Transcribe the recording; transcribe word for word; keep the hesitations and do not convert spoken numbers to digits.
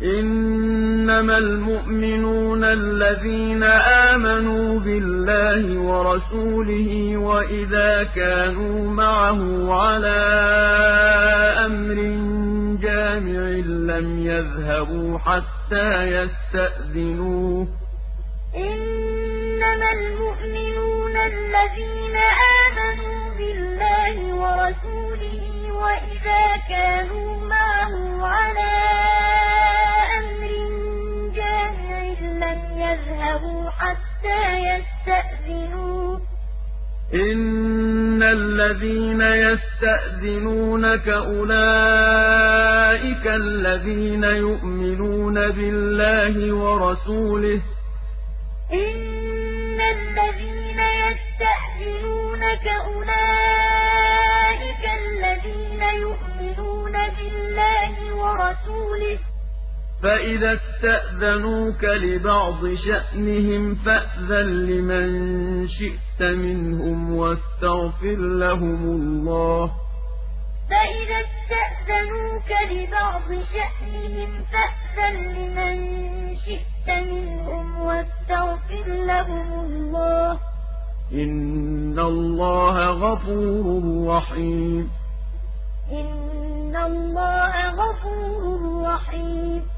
إنما المؤمنون الذين آمنوا بالله ورسوله وإذا كانوا معه على أمر جامع لم يذهبوا حتى يستأذنوه إنما المؤمنون الذين آمنوا بالله ورسوله وإذا كانوا معه على أمر جامع لم يذهبوا حتى يستأذنوه إن الذين يستأذنونك أولئك الذين يؤمنون بالله ورسوله إن الذين يستأذنونك أولئك الذين يؤمنون بالله ورسوله فإذا استأذنوك لبعض شأنهم فأذن لمن شئت منهم واستغفر لهم الله فإذا استأذنوك لبعض شأنهم فأذن لمن شئت منهم واستغفر لهم الله إن الله غفور رحيم إن الله غفور رحيم